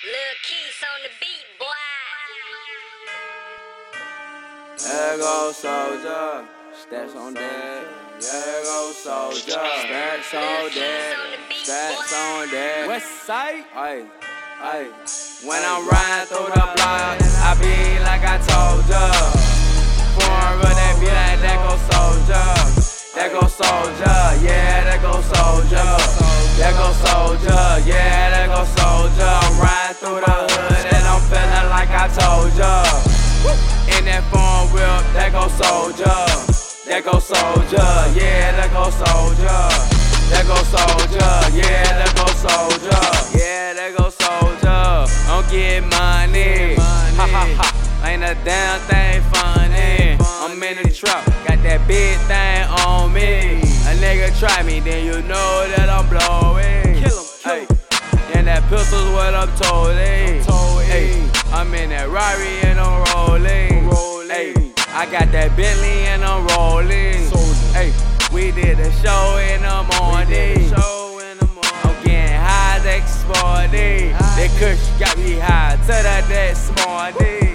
Lil' Keys on the beat, boy. There go soldier, stats on deck. There go soldier, stats on deck. Stats on deck. West side. Ay, ay. When I'm riding through the block, I be like I told ya. Foreign road, they be like, that go soldier. That go soldier, yeah, that go soldier. That go soldier, yeah, that go soldier. I'm riding through the hood and I'm feeling like I told ya. In that foreign whip, that go soldier. That go soldier, yeah, that go soldier. That go soldier, yeah, that go soldier. Yeah, that go soldier. I'm getting money. Ha ha ha, ain't a damn thing funny. I'm in the truck, got that big thing on me. A nigga try me, then you know that I'm blowing. Kill him. And that pistol's what I'm told. I'm in that Rari and I'm rolling. I got that Bentley and I'm rolling. We did a show in the morning. I'm getting high next morning. That kush got me high to the next morning.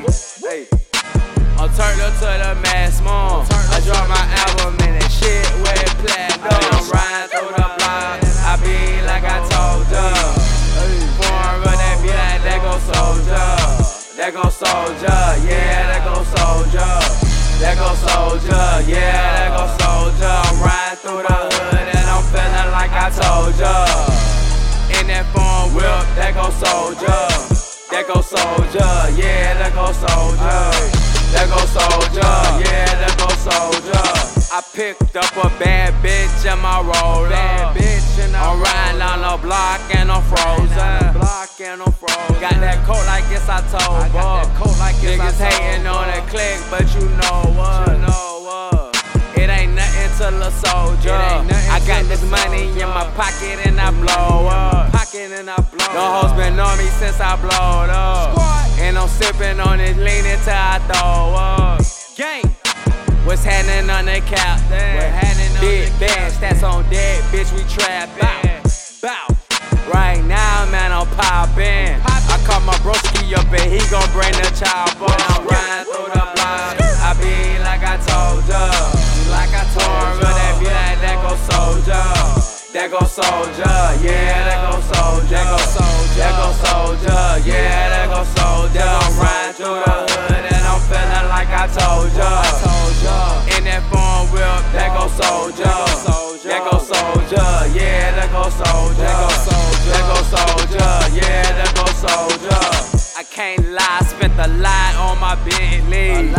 I'm turned up to the mass mom. I dropped my album and that shit went platinum. I'm riding through the block, I be like I told ya. Foreign road, they be like, that go soldier. That go soldier, yeah, that go soldier. That go soldier, yeah, that go soldier. I'm riding through the hood and I'm feeling like I told ya. In that foreign whip, that go soldier. That go soldier, yeah, that go soldier. That go soldier, yeah, that go soldier. I picked up a bad bitch in my roller. I'm riding on the block and I'm frozen. Got that coat like it's October. Niggas hating on the click, but you know what? It ain't nothing to the soldier. I got this money in my pocket and I blow up. The hoes been on me since I blowed up. And I'm sipping on this lean until I throw up. Gang. What's happening on the cap? Big bad stats on deck, bitch, we trappin'. Bow. Right now, man, I'm poppin'. I call my broski up and he gon' bring the chopper. I'm riding through the block, I be like I told ya. That be like, that go soldier. That go soldier, yeah, that go soldier. That go soldier, yeah, that go soldier. I'm riding through the hood and I'm feeling like I told ya. In that foreign whip, that go soldier. That go soldier, yeah, that go soldier. That go soldier, yeah, that go soldier. I can't lie, spent a lot on my Bentley.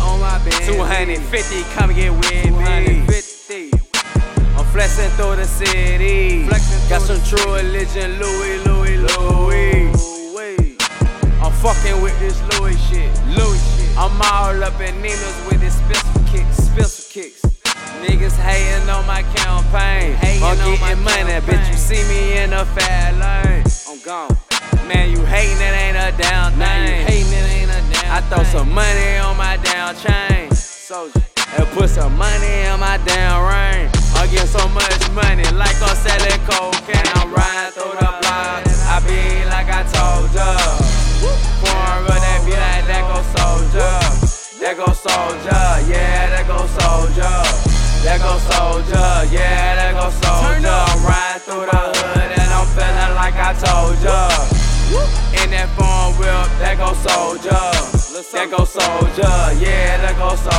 250, come get with me. I'm flexing through the city. Got some true religion, Louis. I'm fucking with this Louis shit. I'm all up in Nina's with this special kicks. Niggas hating on my campaign. I'm getting money, bitch, you see me in a fat lane. I'm gone. Man, you hating, it ain't a down thing. I throw some money on my down chain. Soldier. And put some money on my damn ring. I get so much money like I'm selling cocaine. I'm riding through the block, I be like I told ya. Foreign road, they be like, that go soldier. That go soldier, yeah, that go soldier. That go soldier, yeah, that go soldier. I'm riding through the hood and I'm feeling like I told ya. In that foreign whip, that go soldier. That go soldier, yeah, that go soldier.